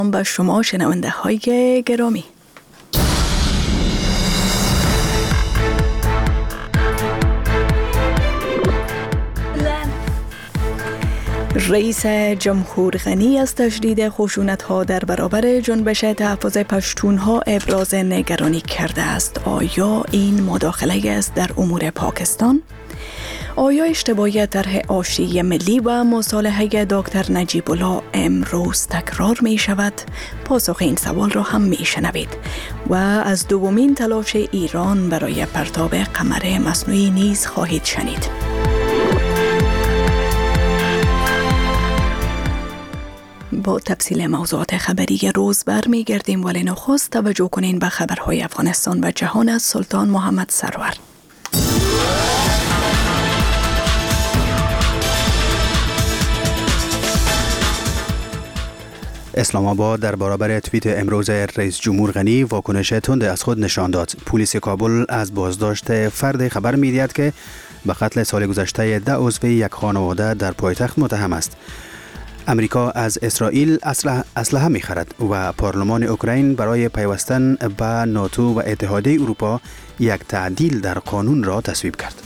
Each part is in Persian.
با شما شنونده های گرامی. رئیس جمهور غنی از تشدید خشونت‌ها در برابر جنبش تحفظ پشتون‌ها ابراز نگرانی کرده است. آیا این مداخله است در امور پاکستان؟ آیا اشتباهی طرح آشتی ملی و مصالحه دکتر نجیب الله امروز تکرار می شود؟ پاسخ این سوال را هم می شنوید. و از دومین تلاش ایران برای پرتاب قمر مصنوعی نیز خواهید شنید. با تفصیل موضوعات خبری روز برمیگردیم، ولی نخست توجه کنین به خبرهای افغانستان و جهان از سلطان محمد سرور. اسلام آباد در برابر توییت امروز رئیس جمهور غنی واکنش تند از خود نشان داد. پلیس کابل از بازداشت فرد خبر می‌دهد که به قتل سال گذشته 10 عضو یک خانواده در پایتخت متهم است. امریکا از اسرائیل اسلحه می‌خرد و پارلمان اوکراین برای پیوستن به ناتو و اتحادیه اروپا یک تعدیل در قانون را تصویب کرد.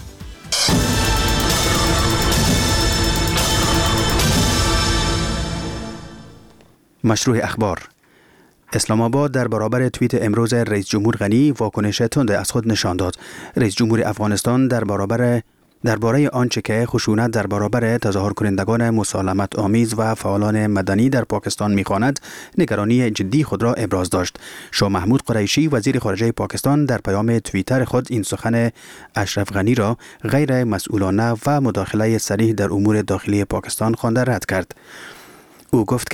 مشروع اخبار. اسلام آباد در برابر توییت امروز رئیس جمهور غنی واکنش تند از خود نشان داد. رئیس جمهور افغانستان درباره آنچه که خشونت در برابر تظاهر کنندگان مسالمت آمیز و فعالان مدنی در پاکستان می‌خواند، نگرانی جدی خود را ابراز داشت. شاه محمود قریشی وزیر خارجه پاکستان در پیام توییتر خود این سخن اشرف غنی را غیر مسئولانه و مداخله صریح در امور داخلی پاکستان خوانده رد کرد. او گفت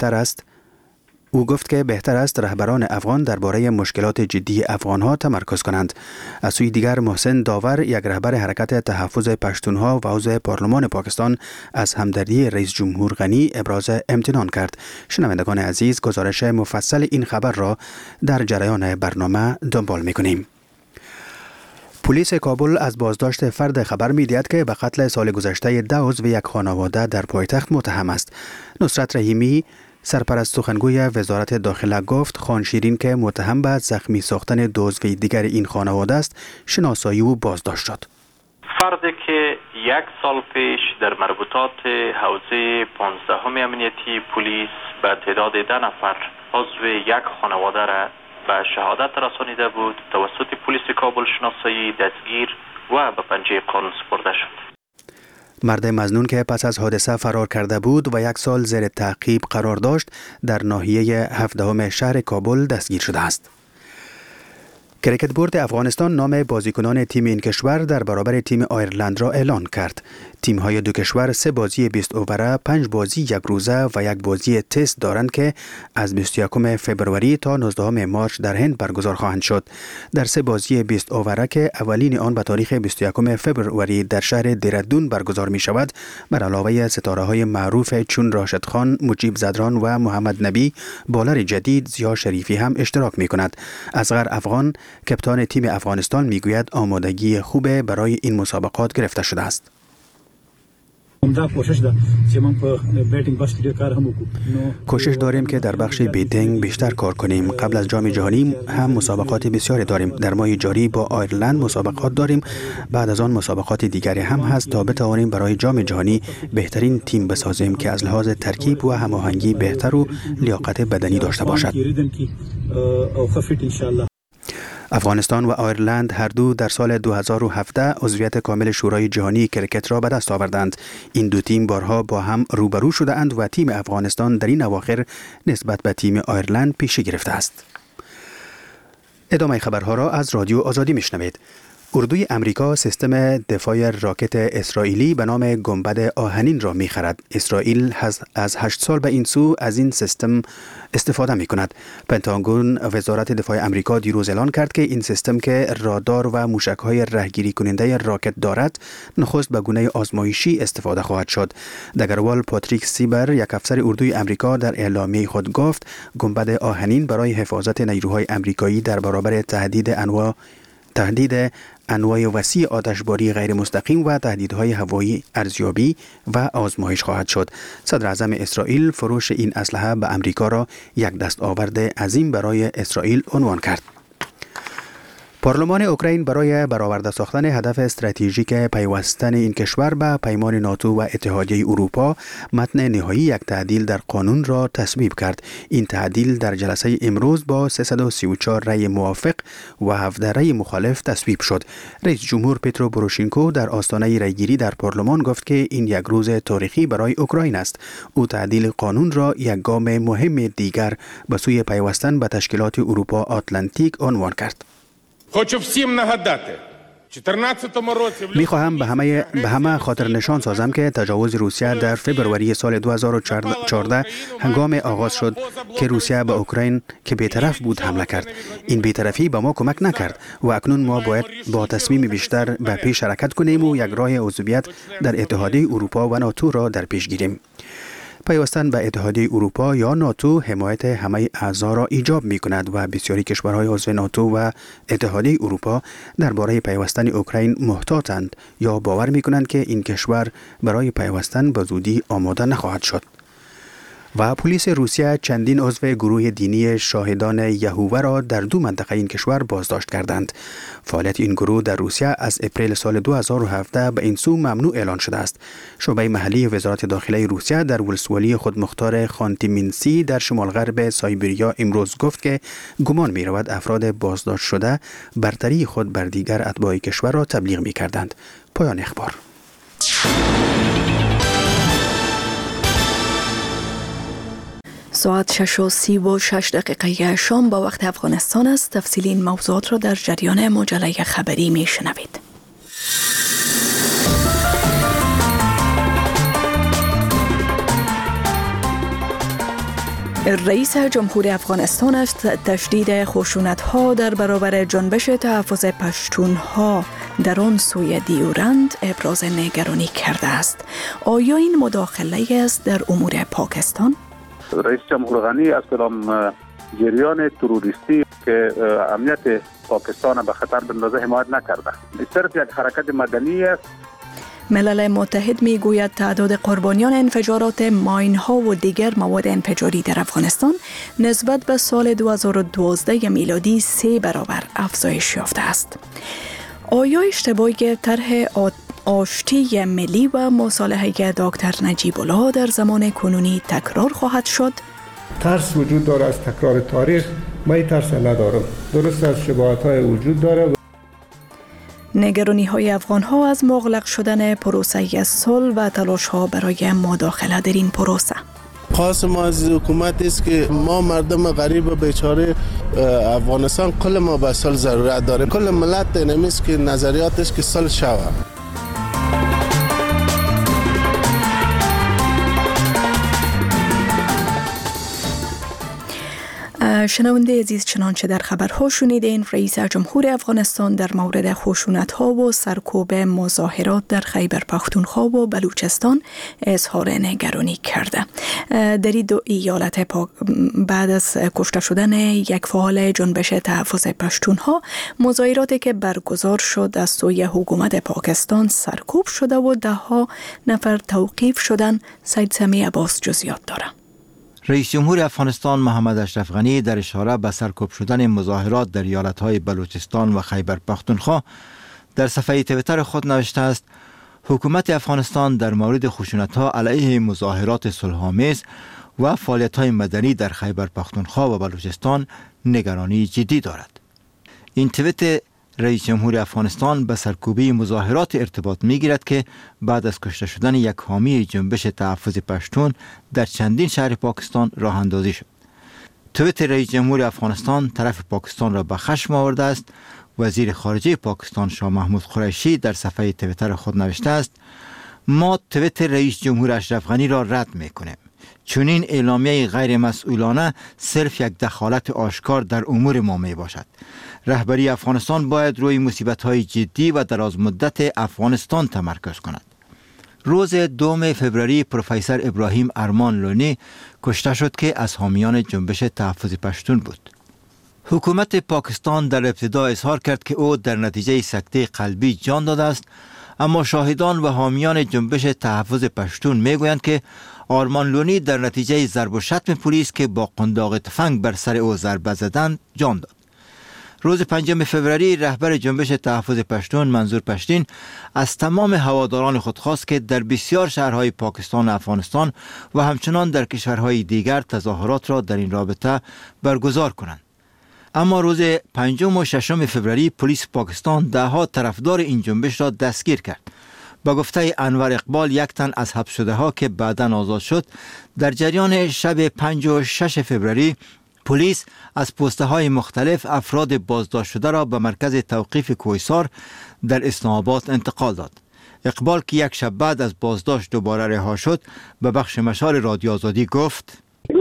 که بهتر است رهبران افغان درباره مشکلات جدی افغانها تمرکز کنند. از سوی دیگر محسن داور، یک رهبر حرکت تحفظ پشتونها و عضو پارلمان پاکستان، از همدردی رئیس جمهور غنی ابراز امتنان کرد. شنوندگان عزیز، گزارش مفصل این خبر را در جریان برنامه دنبال می‌کنیم. پلیس کابل از بازداشت فرد خبر می‌دهد که به قتل سال گذشته 10 عضو یک خانواده در پایتخت متهم است. نصرت رحیمی، سرپرست سخنگوی وزارت داخله، گفت خان شیرین که متهم به زخمی ساختن دو عضو دیگر این خانواده است، شناسایی او بازداشت شد. فردی که 1 سال پیش در مربوطات حوزه 15 امنیتی پلیس به تعداد 10 نفر عضو یک خانواده را به شهادت رسانیده بود، توسط پلیس کابل شناسایی، دستگیر و به پنجه قانون سپرده شد. مرد مظنون که پس از حادثه فرار کرده بود و 1 سال زیر تعقیب قرار داشت، در ناحیه 17 شهر کابل دستگیر شده است. کریکت بورد افغانستان نام بازیکنان تیم این کشور در برابر تیم آیرلند را اعلان کرد. تیم‌های دو کشور 3 بازی 20 اووره، 5 بازی 1 روزه و 1 بازی تست دارند که از 21 فبروری تا 19 مارس در هند برگزار خواهند شد. در 3 بازی 20 اووره که اولین آن به تاریخ 21 فبروری در شهر دیردون برگزار می شود، بر علاوه ستاره‌های معروف چون راشد خان، مجیب زدران و محمد نبی، بالر جدید زیا شریفی هم اشتراک می کند. اصغر افغان، کپتان تیم افغانستان، میگوید آمادگی خوب برای این مسابقات گرفته شده است. کوشش داریم که در بخش بیتینگ بیشتر کار کنیم. قبل از جام جهانی هم مسابقات بسیاری داریم. در ماه جاری با آیرلند مسابقات داریم. بعد از آن مسابقات دیگری هم هست تا بتوانیم برای جام جهانی بهترین تیم بسازیم که از لحاظ ترکیب و هماهنگی بهتر و لیاقت بدنی داشته باشد. افغانستان و آیرلند هر دو در سال 2017 عضویت کامل شورای جهانی کرکت را به دست آوردند. این دو تیم بارها با هم روبرو شده اند و تیم افغانستان در این اواخر نسبت به تیم آیرلند پیشی گرفته است. ادامه خبرها را از رادیو آزادی میشنوید. اردوی امریکا سیستم دفاع راکت اسرائیلی به نام گنبد آهنین را می‌خرد. اسرائیل از 8 سال به این سو از این سیستم استفاده می‌کند. پنتاگون، وزارت دفاع امریکا، دیروز اعلان کرد که این سیستم که رادار و موشک‌های رهگیری کننده راکت دارد، نخست به گونه آزمایشی استفاده خواهد شد. دگروال پاتریک سیبر، یک افسر اردوی امریکا، در اعلامیه خود گفت گنبد آهنین برای حفاظت نیروهای امریکایی در برابر تهدید انواع وسیع آتشباری غیر مستقیم و تهدیدهای هوایی ارزیابی و آزمایش خواهد شد. صدر اعظم اسرائیل فروش این اسلحه به امریکا را یک دستاورد عظیم برای اسرائیل عنوان کرد. پارلمان اوکراین برای برآورده ساختن هدف استراتژیک پیوستن این کشور به پیمان ناتو و اتحادیه اروپا متن نهایی یک تعدیل در قانون را تصویب کرد. این تعدیل در جلسه امروز با 334 رأی موافق و 17 رأی مخالف تصویب شد. رئیس جمهور پترو پوروشینکو در آستانه رأیگیری در پارلمان گفت که این یک روز تاریخی برای اوکراین است. او تعدیل قانون را یک گام مهم دیگر به سوی پیوستن به تشکیلات اروپا آتلانتیک عنوان کرد. می‌خواهم به همه خاطر نشان سازم که تجاوز روسیه در فبروری سال 2014 هنگام آغاز شد که روسیه به اوکراین که بی‌طرف بود حمله کرد. این بی‌طرفی به ما کمک نکرد و اکنون ما باید با تصمیم بیشتر به پیش حرکت کنیم و یک راه عضویت در اتحادیه اروپا و ناتو را در پیش گیریم. پیوستن به اتحادیه اروپا یا ناتو حمایت همه اعضا را ایجاب می کند و بسیاری کشورهای عضو ناتو و اتحادیه اروپا درباره پیوستن اوکراین محتاطند یا باور می کنند که این کشور برای پیوستن به زودی آماده نخواهد شد. و پلیس روسیه چندین عضو گروه دینی شاهدان یهوه را در 2 منطقه این کشور بازداشت کردند. فعالیت این گروه در روسیه از اپریل سال 2017 به این سو ممنوع اعلان شده است. شعبه محلی وزارت داخله روسیه در ولسوالی خودمختار خانتیمینسی در شمال غرب سایبریا امروز گفت که گمان می رود افراد بازداشت شده برتری خود بر دیگر اتباع کشور را تبلیغ می کردند. پایان اخبار. ساعت 6:36 شام با وقت افغانستان است. تفصیل این موضوعات را در جریان مجله خبری می شنوید. رئیس جمهور افغانستان است تشدید خشونت‌ها در برابر جنبش تحفظ پشتونها در آن سوی دیورند ابراز نگرانی کرده است. آیا این مداخله است در امور پاکستان؟ رئیس جمهور غنی از کدام جریان تروریستی که امنیت پاکستان به خطر بندازه حمایت نکرده. صرف یک حرکت مدنی است. ملل متحد می گوید تعداد قربانیان انفجارات ماین‌ها و دیگر مواد انفجاری در افغانستان نسبت به سال 2012 میلادی 3 برابر افزایش یافته است. آیا اشتباه طرح آشتی ملی و مصالحه دکتر نجیب الله در زمان کنونی تکرار خواهد شد؟ ترس وجود داره از تکرار تاریخ. من ترس ندارم. درست از شباهت‌های وجود داره. نگرانی‌های افغان‌ها از مغلق شدن پروسه صلح و تلاش‌ها برای مداخله در این پروسه. خواست ما از حکومت است که ما مردم غریب بیچاره افغانستان کل ما به صلح ضرورت داره. کل ملت نمیست که نظریات است که صلح شود. شنونده عزیز، چنانچه در خبرها شنیدین، رئیس جمهور افغانستان در مورد خشونت‌ها و سرکوب مظاهرات در خیبر پختونخوا و بلوچستان اظهار نگرانی کرده. در این 2 ایالت بعد از کشته شدن یک فعال جنبش تحفظ پشتونها، مظاهراتی که برگزار شد از سوی حکومت پاکستان سرکوب شده و 10 نفر توقیف شدن. سید سمی عباس جزئیات داره. رئیس جمهور افغانستان محمد اشرف غنی در اشاره به سرکوب شدن مظاهرات در ایالت‌های بلوچستان و خیبر پختونخوا در صفحه توییتر خود نوشته است: حکومت افغانستان در مورد خشونت‌ها علیه مظاهرات صلح‌آمیز و فعالیت‌های مدنی در خیبر پختونخوا و بلوچستان نگرانی جدی دارد. این توییت رئیس جمهور افغانستان به سرکوبی مظاهرات ارتباط می‌گیرد که بعد از کشته شدن یک حامی جنبش تحفظ پشتون در چندین شهر پاکستان راه اندازی شد. توییت رئیس جمهور افغانستان طرف پاکستان را به خشم آورده است. وزیر خارجه پاکستان شاه محمود قریشی در صفحه توییتر خود نوشته است: ما توییت رئیس جمهور اشرف غنی را رد می‌کنیم. چنین اعلامیه غیر مسئولانه صرف یک دخالت آشکار در امور ما می باشد. رهبری افغانستان باید روی مصیبت‌های جدی و دراز مدت افغانستان تمرکز کند. روز 2 فوریه پروفسور ابراهیم ارمان لونی کشته شد که از حامیان جنبش تحفظ پشتون بود. حکومت پاکستان در ابتدا اظهار کرد که او در نتیجه سکته قلبی جان داده است، اما شاهدان و حامیان جنبش تحفظ پشتون میگویند که آرمان لونی در نتیجه ضرب و شتم پلیس که با قنداق تفنگ بر سر او ضربه زدند جان داد. روز 5 فوریه رهبر جنبش تحفظ پشتون منظور پشتین از تمام هواداران خود خواست که در بسیار شهرهای پاکستان و افغانستان و همچنان در کشورهای دیگر تظاهرات را در این رابطه برگزار کنند. اما روز 5 و 6 فوریه پلیس پاکستان دهها طرفدار این جنبش را دستگیر کرد. با گفته انور اقبال، یک تن از حبس شده ها که بعداً آزاد شد، در جریان شب 5 و 6 فوریه پلیس از پسته های مختلف افراد بازداشت شده را به مرکز توقیف کوهسار در اسلام آباد انتقال داد. اقبال که یک شب بعد از بازداشت دوباره رها شد به بخش مشال رادیو آزادی گفت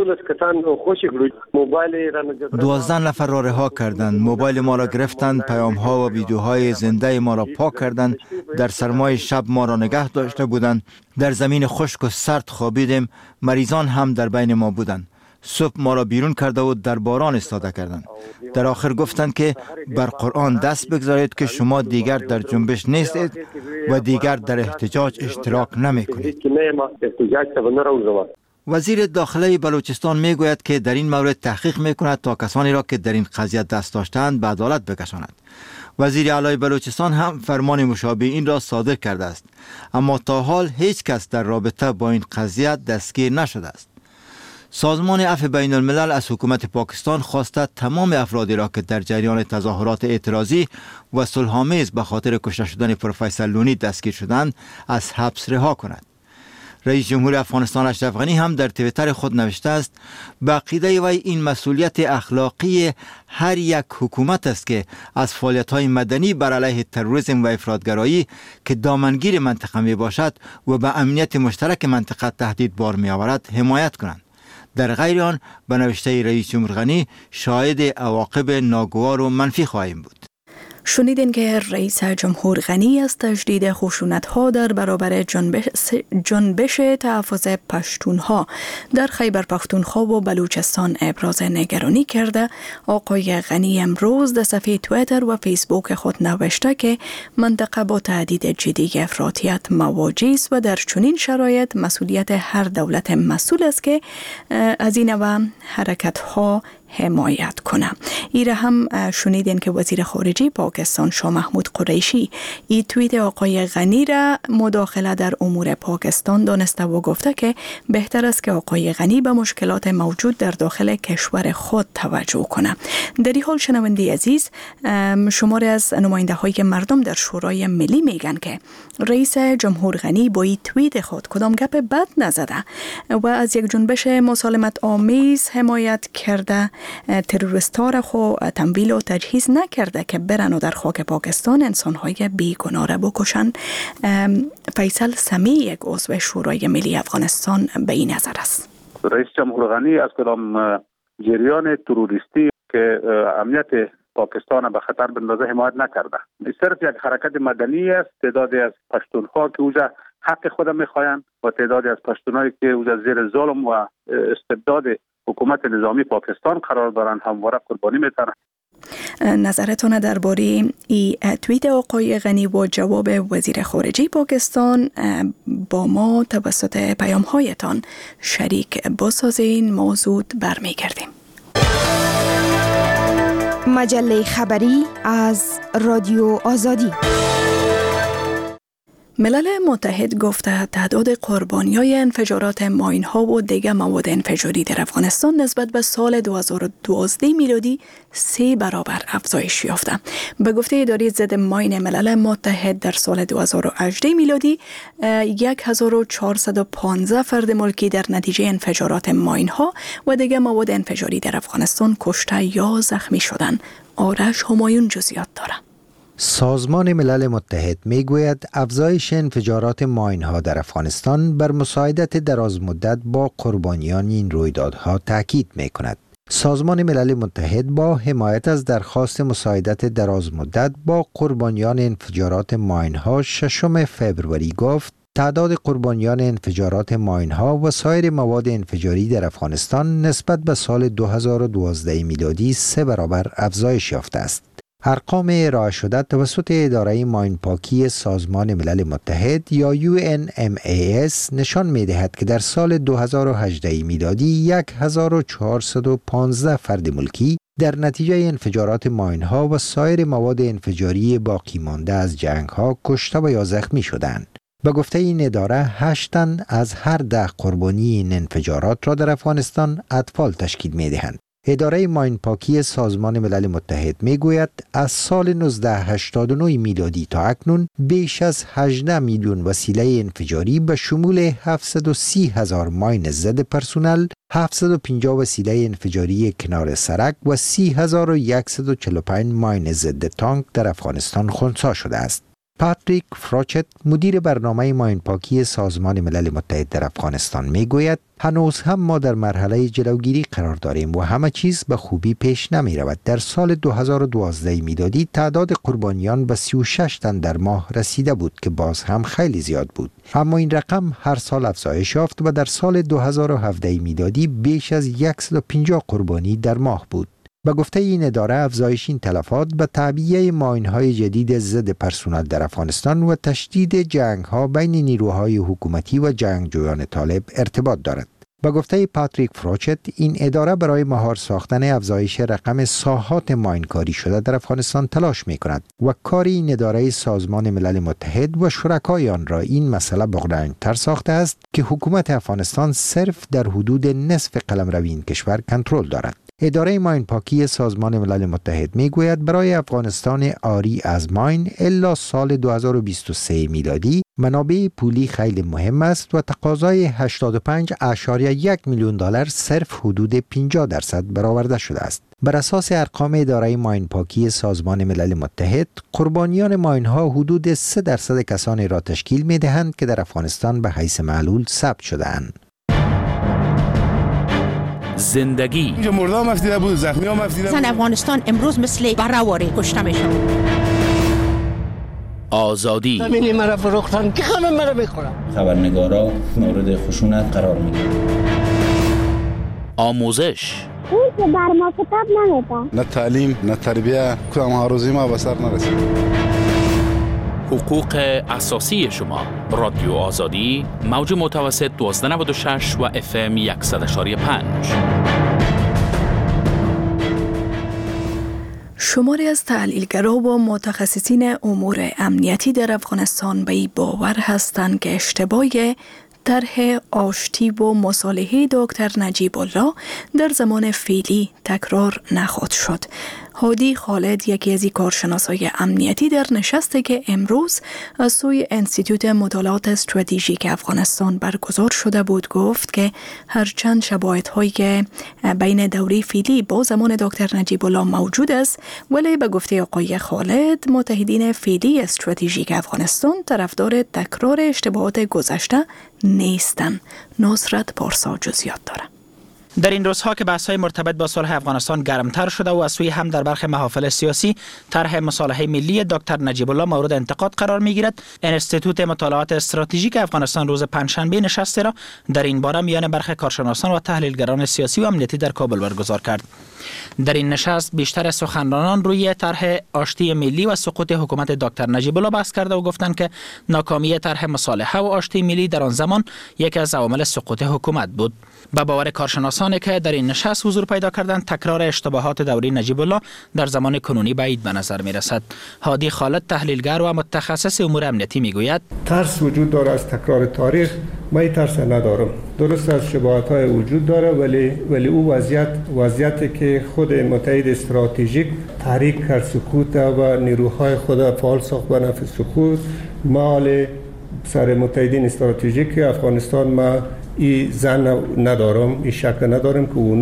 12 نفر را رها کردند، موبایل ما را گرفتند، پیام ها و ویدیوهای زنده ما را پاک کردند، در سرمای شب ما را نگه داشته بودند، در زمین خشک و سرد خوابیدیم، مریضان هم در بین ما بودند، صبح ما را بیرون کرده و در باران ایستاده کردند. در آخر گفتند که بر قرآن دست بگذارید که شما دیگر در جنبش نیستید و دیگر در احتجاج اشتراک نمی کنید. وزیر داخله بلوچستان می گوید که در این مورد تحقیق می کند تا کسانی را که در این قضیه دست داشتند به عدالت بکشاند. وزیر اعلی بلوچستان هم فرمان مشابه این را صادر کرده است، اما تا حال هیچ کس در رابطه با این قضیه دستگیر نشده است. سازمان عفو بین الملل از حکومت پاکستان خواسته تمام افرادی را که در جریان تظاهرات اعتراضی و صلح‌آمیز به خاطر کشته شدن پروفسور لونی دستگیر شدند از حبس رها کند. رئیس جمهور افغانستان اشرف غنی هم در توییتر خود نوشته است به عقیده وی این مسئولیت اخلاقی هر یک حکومت است که از فعالیت‌های مدنی بر علیه تروریسم و افراطگرایی که دامنگیر منطقه می باشد و به امنیت مشترک منطقه تهدید بار می آورد حمایت کنند. در غیر آن به نوشته رئیس جمهور غنی شاهد عواقب ناگوار و منفی خواهیم بود. شنیدین که رئیس جمهور غنی از تجدید خشونت‌ها در برابر جنبش تحفظ پشتونها در خیبر پختونخوا و بلوچستان ابراز نگرانی کرده. آقای غنی امروز در صفحه توییتر و فیسبوک خود نوشته که منطقه با تهدید جدی افراطیت مواجه است و در چنین شرایط مسئولیت هر دولت مسئول است که از این نوع حرکت‌ها حمایت کنه. ایره هم شنیدین که وزیر خارجه پاکستان شاه محمود قریشی این توییت آقای غنی را مداخله در امور پاکستان دانسته و گفته که بهتر است که آقای غنی به مشکلات موجود در داخل کشور خود توجه کنه. در این حال شنونده عزیز، شماری از نماینده های مردم در شورای ملی میگن که رئیس جمهور غنی با این توییت خود کدام گپ بد نزده و از یک جنبش مسالمت آمیز حمایت کرده، تروریستا را خو تمویل و تجهیز نکرده که برن و در خاک پاکستان انسانهای بیگناه را بکشن. فیصل سمی، یک عضو شورای ملی افغانستان، به این نظر است. رئیس جمهور غنی از کدام جریان تروریستی که امنیت پاکستان به خطر بندازه حمایت نکرده. صرف یک حرکت مدنی است. تعدادی از پشتونخوا که اوجا حق خود میخواین و تعدادی از پشتونایی که اوجا زیر ظلم و استبداد حکومت نظامی پاکستان قرار دارن همواره قربانی میتونن. نظرتون درباره این توییت آقای غنی و جواب وزیر خارجه پاکستان با ما توسط پیام هایتان شریک بسازین. موضوع برمیگردیم. مجله خبری از رادیو آزادی. ملل متحد گفته تعداد قربانی‌های انفجارات ماین‌ها و دیگر مواد انفجاری در افغانستان نسبت به سال 2012 میلادی 3 برابر افزایش یافته. به گفته اداره ضد ماین ملل متحد در سال 2018 میلادی 1415 فرد ملکی در نتیجه انفجارات ماین‌ها و دیگر مواد انفجاری در افغانستان کشته یا زخمی شدند. آرش همایون جزئیات دارد. سازمان ملل متحد میگوید افزایش انفجارات ماین‌ها در افغانستان بر مساعدت درازمدت با قربانیان این رویدادها تاکید می‌کند. سازمان ملل متحد با حمایت از درخواست مساعدت درازمدت با قربانیان انفجارات ماین‌ها 6 فوریه گفت تعداد قربانیان انفجارات ماین‌ها و سایر مواد انفجاری در افغانستان نسبت به سال 2012 میلادی 3 برابر افزایش یافته است. ارقام ارائه شده توسط اداره ماین پاکی سازمان ملل متحد یا UNMAS نشان می‌دهد که در سال 2018 میلادی 1415 فرد ملکی در نتیجه انفجارات ماین‌ها و سایر مواد انفجاری باقی مانده از جنگ‌ها کشته و یا زخمی شدند. به گفته این اداره 8 تن از هر 10 قربانی این انفجارات را در افغانستان اطفال تشکیل می‌دهند. اداره ماین پاکی سازمان ملل متحد میگوید از سال 1989 میلادی تا اکنون بیش از 18 میلیون وسیله انفجاری به شمول 730,000 ماین ضد پرسونل، 750 وسیله انفجاری کنار سرک و 30,145 ماین ضد تانک در افغانستان خنثی شده است. پاتریک فراچت مدیر برنامه ماین پاکی سازمان ملل متحد در افغانستان میگوید هنوز هم ما در مرحله جلوگیری قرار داریم و همه چیز به خوبی پیش نمی رود. در سال 2012 میلادی تعداد قربانیان به 36 تن در ماه رسیده بود که باز هم خیلی زیاد بود، اما این رقم هر سال افزایش یافت و در سال 2017 میلادی بیش از 150 قربانی در ماه بود. به گفته این اداره افزایش این تلفات به تعبیه ماین‌های جدید ضد پرسونل در افغانستان و تشدید جنگ‌ها بین نیروهای حکومتی و جنگجویان طالب ارتباط دارد. به گفته پاتریک فراچت این اداره برای مهار ساختن افزایش رقم ساحات ماینکاری شده در افغانستان تلاش می‌کند و کار این اداره سازمان ملل متحد و شرکای آن را این مسئله بغرنج‌تر ساخته است که حکومت افغانستان صرف در حدود نصف قلمرو این کشور کنترل دارد. اداره ماین پاکی سازمان ملل متحد میگوید برای افغانستان عاری از ماین الا سال 2023 میلادی منابع پولی خیلی مهم است و تقاضای 85.1 میلیون دلار صرف حدود 50% برآورده شده است. بر اساس ارقام اداره ماین پاکی سازمان ملل متحد، قربانیان ماین ها حدود 3% کسانی را تشکیل می دهند که در افغانستان به حیث معلول ثبت شده‌اند. زندگی اینجا مردم افتیده بود، زخمی هم افتیده بود. زن افغانستان امروز مثل برآواره کشته میشن. آزادی زمینی مرا فروختن که همه مرا میخورن. خبرنگارا مورد خشونت قرار میگیرن. آموزش اون که بر ما کتاب نمیده. نه تعلیم نه تربیه، کدام هاروزی ما به سر نرسید. حقوق اساسی شما. رادیو آزادی، موج متوسط 1296 و FM 100.5. شماری از تحلیلگرا و متخصصین امور امنیتی در افغانستان به این باور هستند که اشتباه طرح آشتی و مصالحه دکتر نجیب الله در زمان فعلی تکرار نخواهد شد. هادی خالد، یکی از کارشناسای امنیتی در نشستی که امروز از سوی انستیتوت مطالعات استراتژیک افغانستان برگزار شده بود، گفت که هرچند شباهت‌های بین دوره فعلی با زمان دکتر نجیب الله موجود است، ولی به گفته آقای خالد متحدین فعلی استراتژیک افغانستان طرفدار تکرار اشتباهات گذشته نیستند. نصرت پارسا جزئیات دارد. در این روزها که بحث‌های مرتبط با صلح افغانستان گرمتر شده و از سوی هم در برخی محافل سیاسی طرح مصالحه ملی دکتر نجیب الله مورد انتقاد قرار می‌گیرد، انستیتوت مطالعات استراتژیک افغانستان روز پنجشنبه نشستی را در این باره میان برخی کارشناسان و تحلیلگران سیاسی و امنیتی در کابل برگزار کرد. در این نشست بیشتر سخنرانان روی طرح آشتی ملی و سقوط حکومت دکتر نجیب الله بحث کرده و گفتند که ناکامی طرح مصالحه و آشتی ملی در آن زمان یکی از عوامل سقوط حکومت بود. با باور کارشناسانی که در این نشست حضور پیدا کردند، تکرار اشتباهات دوره نجیب الله در زمان کنونی بعید به نظر می رسد. هادی خالد، تحلیلگر و متخصص امور امنیتی، میگوید ترس وجود داره از تکرار تاریخ. من این ترس ندارم. درست از شباهت‌های وجود داره، ولی او وضعیتی که خود متحد استراتژیک تحریک کرد سکوت و نیروهای خود فعال ساخت به نفع سکوت. مال سر متحدین استراتژیک افغانستان ما این زن ندارم، این شک ندارم که اونا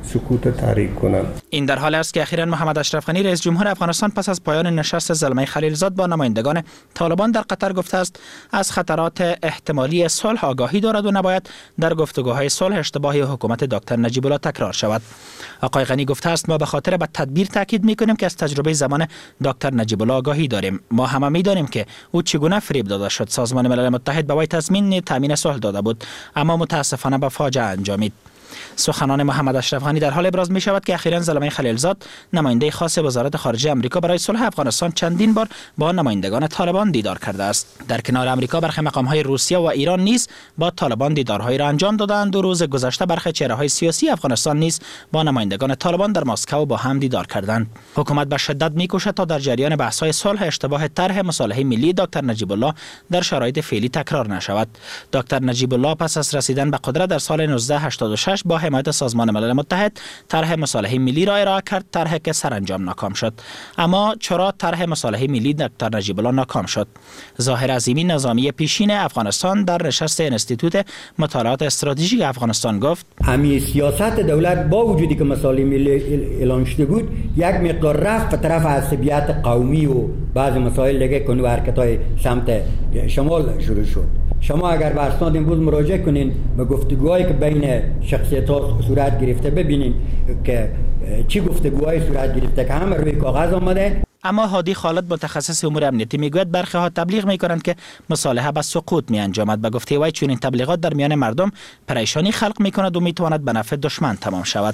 سکوت تحریک کنند. این در حال است که اخیراً محمد اشرف غنی رئیس جمهور افغانستان پس از پایان نشست زلمه خلیلزاد با نمایندگان طالبان در قطر گفته است از خطرات احتمالی صلح آگاهی دارد و نباید در گفتگوهای صلح اشتباهی حکومت دکتر نجیب الله تکرار شود. آقای غنی گفته است ما به خاطر به تدبیر تاکید می‌کنیم که از تجربه زمان دکتر نجیب الله آگاهی داریم. ما همه می‌دانیم که او چگونه فریب داده شد. سازمان ملل متحد به وی تضمین تامین صلح داده بود اما متاسفانه به فاجعه انجامید. سخنان محمد اشرف غنی در حال ابراز می شود که اخیراً زلمه خلیلزاد نماینده خاص وزارت خارجه آمریکا برای صلح افغانستان چندین بار با نمایندگان طالبان دیدار کرده است. در کنار آمریکا برخی مقام‌های روسیه و ایران نیز با طالبان دیدارهایی را انجام دادند. 2 روز گذشته برخی چهره‌های سیاسی افغانستان نیز با نمایندگان طالبان در مسکو با هم دیدار کردند. حکومت به شدت می‌کوشد تا در جریان بحث‌های صلح اشتباه طرح مصالحه ملی دکتر نجیب الله در شرایط فعلی تکرار نشود. دکتر نجیب الله پس از رسیدن به قدرت در سال 1986 با حمایت سازمان ملل متحد طرح مصالحه ملی را ارائه کرد، طرحی که سرانجام ناکام شد. اما چرا طرح مصالحه ملی دکتر نجیب الله ناکام شد؟ ظاهر عظیمی نظامی پیشین افغانستان در نشست انستیتوت مطالعات استراتژیک افغانستان گفت همین سیاست دولت با وجودی که مصالحه ملی اعلان شده بود یک مقدار رفت به طرف عصبیت قومی و بعض مسائل دیگه کنو حرکت‌های سمت شمال شروع شد. شما اگر به اسناد امروز مراجعه کنین به گفتگوهایی که بین شخصیت‌ها صورت گرفته ببینین که چی گفتگوهای صورت گرفته که همه روی کاغذ آمده. اما هادی خالد متخصص امور امنیتی میگوید برخی ها تبلیغ میکنند که مصالحه به سقوط میانجامد. به گفته وی چنین تبلیغات در میان مردم پریشانی خلق میکند و میتواند به نفع دشمن تمام شود.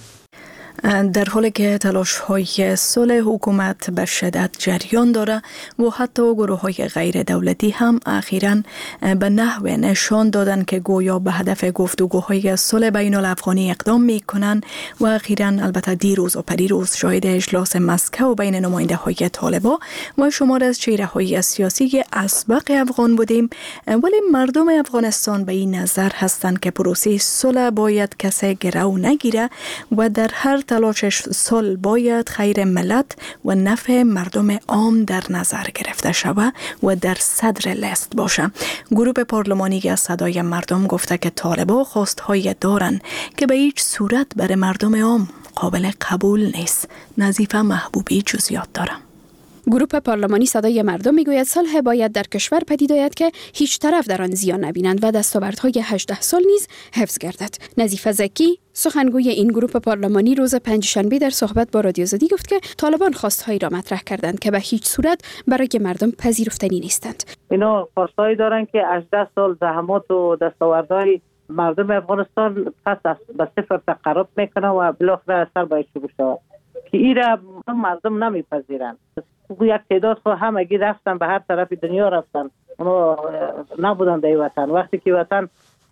در حالی که تلاش‌های صلح حکومت به شدت جریان دارد و حتی گروه‌های غیر دولتی هم اخیراً به نحو نشان دادند که گویا به هدف گفتگوهای صلح بین الافغانی اقدام می‌کنند و اخیراً البته دیروز و پریروز شاهد اجلاس مسکو بین نماینده‌های طالبان و شمار از چهره‌های سیاسی اسبق افغان بودیم، ولی مردم افغانستان به این نظر هستند که پروسه صلح باید کسی گرو نگیره و در هر تلاشش صلح باید خیر ملت و نفع مردم عام در نظر گرفته شود و در صدر لیست باشه. گروه پارلمانی از صدای مردم گفته که طالبان خواستهای دارن که به هیچ صورت برای مردم عام قابل قبول نیست. نظیفه محبوبی جزئیات داره. گروه پارلمانی صدای مردم میگوید صلح باید در کشور پدید آید که هیچ طرف در آن زیان نبینند و دستاوردهای 18 سال نیز حفظ گردد. نظیفه زکی سخنگوی این گروه پارلمانی روز پنجشنبه در صحبت با رادیو آزادی گفت که طالبان خواستهایی را مطرح کردند که به هیچ صورت برای مردم پذیرفتنی نیستند. اینا خواستهایی دارند که 18 سال زحمات و دستاوردهای مردم افغانستان پس از به صفر تقرب میکنه و بالاخره سر باید شروع شود که این را مردم نمیپذیرند. یک تعداد خود همگی رفتن به هر طرف دنیا رفتن، اونا نبودن در وطن. وقتی که وطن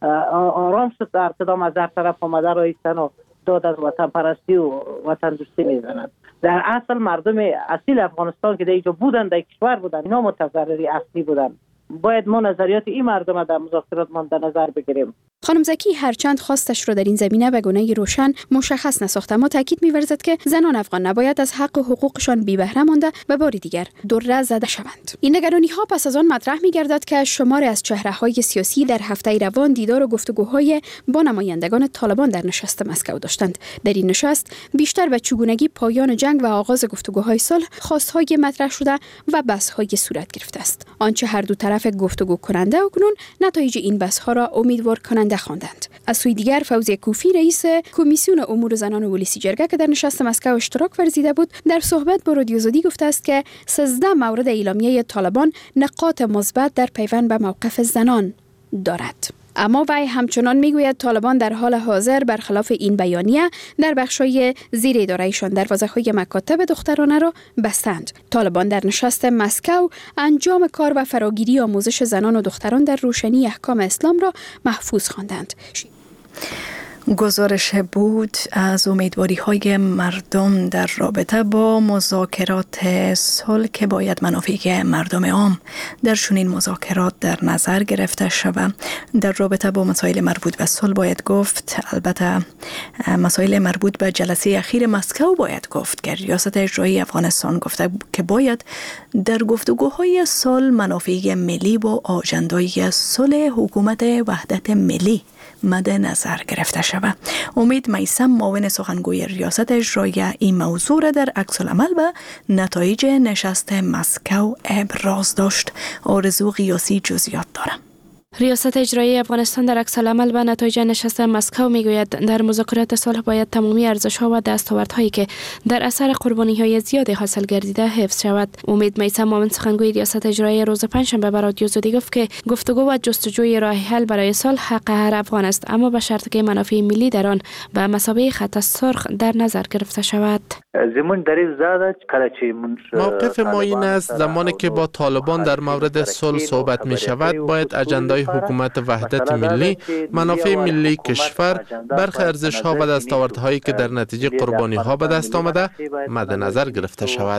آرام شد در اقتدام از هر طرف آمده رایستن و داد از وطن پرستی و وطن دوستی میزنند. در اصل مردم اصیل افغانستان که در اینجا بودن، در کشور بودن، اینا متضرری اصلی بودن. باید ما نظریات این مردم در مذاکرات ما در نظر بگیریم. خانم زکی هرچند خواستش را در این زمینه به گونه روشن مشخص نساخت، اما تاکید می‌ورزد که زنان افغان نباید از حق و حقوقشان بی بهره مانده و بار دیگر دره زده شوند. این نگرانی‌ها پس از آن مطرح می‌گردد که شمار از چهره‌های سیاسی در هفته روان دیدار و گفتگوهای با نمایندگان طالبان در نشست مسکو داشتند. در این نشست بیشتر به چگونگی پایان جنگ و آغاز گفتگوهای صلح خواست‌های مطرح شده و بحث‌های صورت گرفته است. آنچه هر دو طرف گفتگو کننده اکنون نتایج این بحث‌ها را امیدوار کننده خواندند. از سوی دیگر فوزیه کوفی رئیس کمیسیون امور زنان ولسی جرگه که در نشست مسکو اشتراک ورزیده بود در صحبت با رادیو آزادی گفته است که 13 مورد اعلامیه طالبان نقاط مثبت در پیوند به موقف زنان دارد. اما وی همچنان میگوید طالبان در حال حاضر برخلاف این بیانیه در بخشای زیر ادارهشان دروازه‌های مکاتب دخترانه را بستند. طالبان در نشست مسکو انجام کار و فراگیری آموزش زنان و دختران در روشنی احکام اسلام را محفوظ خواندند. گزارش بود از امیدواری‌های مردم در رابطه با مذاکرات صلح که باید منافع مردم عام در چنین مذاکرات در نظر گرفته شود. در رابطه با مسائل مربوط به صلح باید گفت، البته مسائل مربوط به جلسه اخیر مسکو باید گفت که ریاست اجرایی افغانستان گفته که باید در گفتگوهای صلح منافع ملی و آژندای صلح حکومت وحدت ملی مد نظر گرفته شود. امید میثم معاون سخنگوی ریاست اجرایی این موضوع را در عکس العمل به نتایج نشست مسکو ابراز داشت. آرزو قیاسی جزئیات دارم. ریاست اجرایی افغانستان در عکس العمل به نتایج نشست مسکو میگوید در مذاکرات صلح باید تمامی ارزش‌ها و دستاوردهایی که در اثر قربانی‌های زیاد حاصل گردیده حفظ شود. امید میثم معاون سخنگوی ریاست اجرایی روز پنجشنبه به رادیو آزادی گفت که گفتگو و جستجوی راه حل برای صلح حق هر افغان است، اما به شرطی که منافع ملی در آن به مثابه خط سرخ در نظر گرفته شود. موقف ما این است زمانی که با طالبان در مورد صلح صحبت می شود باید اجندای حکومت وحدت ملی، منافع ملی کشور، برخی ارزش‌ها و دستاوردهایی که در نتیجه قربانی‌ها به دست آمده مد نظر گرفته شود.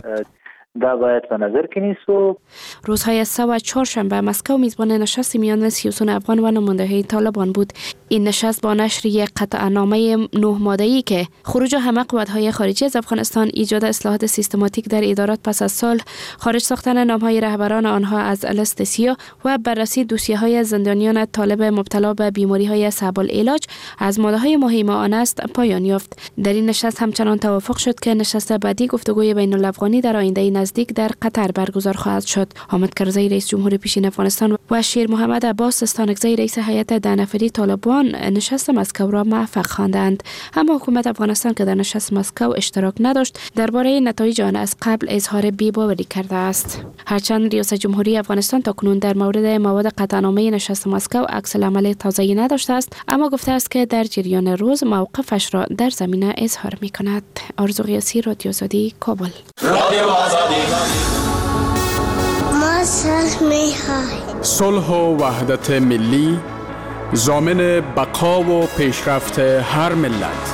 روزهای سه و چهارشنبه مسکو میزبان نشست میان سیاسیون افغان و نماینده‌های طالبان بود. این نشست با نشر یک قطعنامه 9 ماده‌ای که خروج همه قوت‌های خارجی از افغانستان، ایجاد اصلاحات سیستماتیک در ادارات پس از صلح، خارج ساختن نام‌های رهبران آنها از لیست سیاه و بررسی دوسیه‌های زندانیان طالب مبتلا به بیماری‌های صعب العلاج از ماده‌های مهم آن است پایان یافت. در این نشست همچنان توافق شد که نشست بعدی گفتگوی بین‌الافغانی در آینده نزدیک در قطر برگزار خواهد شد. حامد کرزی رئیس جمهور پیشین افغانستان و شیر محمد عباس استانکزی رئیس هیئت 10 نفری طالبان نشست مسکو را موفق خواندند، اما حکومت افغانستان که در نشست مسکو اشتراک نداشت درباره نتایج آن از قبل اظهار بی‌باوری کرده است. هرچند ریاست جمهوری افغانستان تاکنون در مورد مواد قطعنامه نشست مسکو عکس العمل تازه‌ای نداشته است، اما گفته است که در جریان روز موقفش را در زمینه اظهار می‌کند. آرزو قیاسی، رادیو آزادی، کابل. صلح و وحدت ملی ضامن بقا و پیشرفت هر ملت.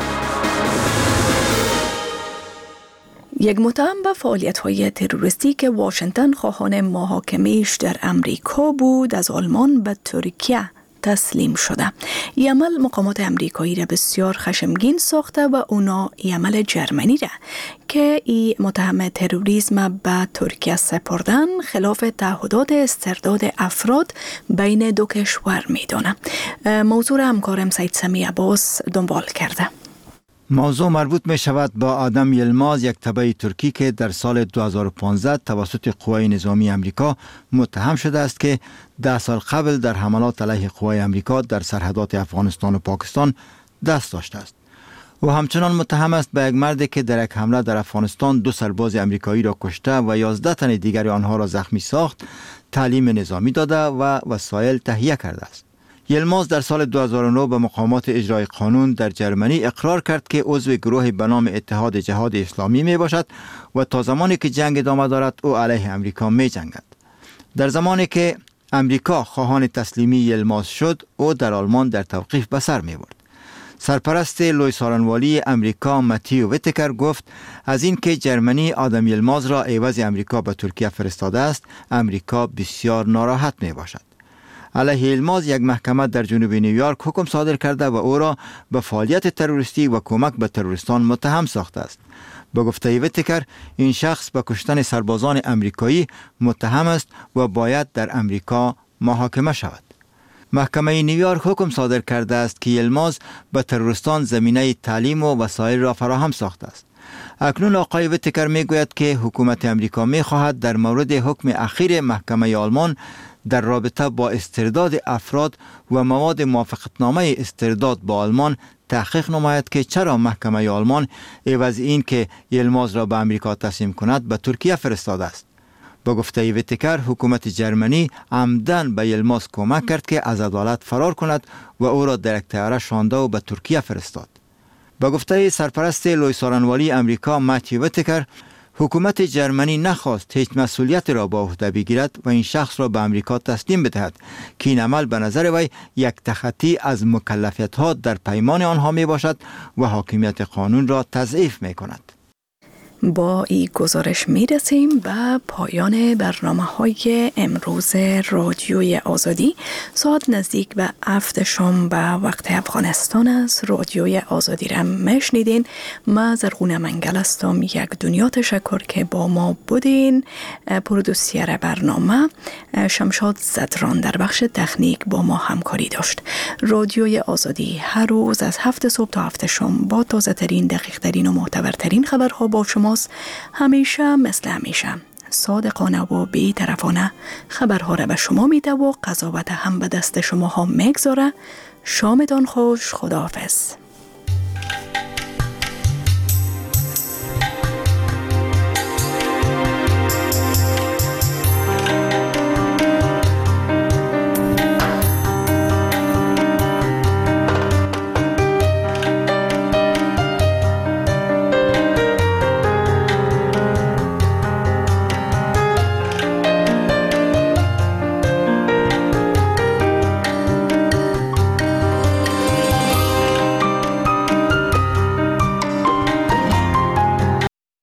یک متهم به فعالیت‌های تروریستی که واشنگتن خواهان محاکمه‌اش در امریکا بود از آلمان به ترکیه تسلیم شده. این عمل مقامات امریکایی را بسیار خشمگین ساخته و اونا این عمل جرمنی را که این متهم تروریسم به ترکیه سپردن خلاف تعهدات استرداد افراد بین دو کشور میدانه. موضوع را همکارم سید سمی عباس دنبال کرده. موضوع مربوط می شود با آدم یلماز، یک تبع ترکی که در سال 2015 توسط قوای نظامی امریکا متهم شده است که 10 سال قبل در حملات علیه قوای امریکا در سرحدات افغانستان و پاکستان دست داشته است. و همچنان متهم است به یک مردی که در یک حمله در افغانستان 2 سرباز امریکایی را کشته و 11 تن دیگر آنها را زخمی ساخت، تعلیم نظامی داده و وسایل تهیه کرده است. یلماز در سال 2009 به مقامات اجرای قانون در جرمنی اقرار کرد که عضو گروهی به نام اتحاد جهاد اسلامی می باشد و تا زمانی که جنگ ادامه دارد او علیه امریکا می جنگد. در زمانی که امریکا خواهان تسلیمی یلماز شد، او در آلمان در توقیف به سر می برد. سرپرست لوی سارنوالی امریکا متیو ویتکر گفت از اینکه جرمنی آدم یلماز را عوض امریکا به ترکیه فرستاده است، امریکا بسیار ناراحت می باشد. علیه یلماز یک محکمه در جنوب نیویورک حکم صادر کرده و او را به فعالیت تروریستی و کمک به تروریستان متهم ساخته است. به گفته ویتکر این شخص به کشتن سربازان امریکایی متهم است و باید در امریکا محاکمه شود. محکمه نیویورک حکم صادر کرده است که یلماز به تروریستان زمینه تعلیم و وسایل را فراهم ساخته است. اکنون آقای ویتکر می گوید که حکومت امریکا می خواهد در مورد حکم اخیر محکمه آلمان در رابطه با استرداد افراد و مواد موافقتنامه استرداد با آلمان تحقیق نماید که چرا محکمه آلمان عوض این که یلماز را به امریکا تسلیم کند به ترکیه فرستاده است. با گفته ویتکر حکومت جرمنی عمدن به یلماز کمک کرد که از عدالت فرار کند و او را در یک طیاره شانده و به ترکیه فرستاد. با گفته سرپرست لوی سارنوالی امریکا متیو ویتکر، حکومت جرمنی نخواست هیچ مسئولیت را به عهده بگیرد و این شخص را به امریکا تسلیم بدهد که این عمل به نظر وی یک تخطی از مکلفیت‌ها در پیمان آنها می باشد و حاکمیت قانون را تضعیف می کند. با این گزارش میرسیم به پایان برنامه های امروز رادیوی آزادی. ساعت نزدیک به 7 شام به وقت افغانستان است. رادیوی آزادی را میشنیدین. ما زرغونه منگل هستم. یک دنیا تشکر که با ما بودین. پرودوسیر برنامه شمشاد زدران در بخش تکنیک با ما همکاری داشت. رادیوی آزادی هر روز از 7 صبح تا 7 شام با تازه ترین، دقیق ترین و معتبرترین خبرها با شماست. همیشه مثل همیشه صادقانه و بی‌طرفانه خبرها را به شما میده و قضاوت هم به دست شما ها میگذاره. شامتان خوش. خداحافظ.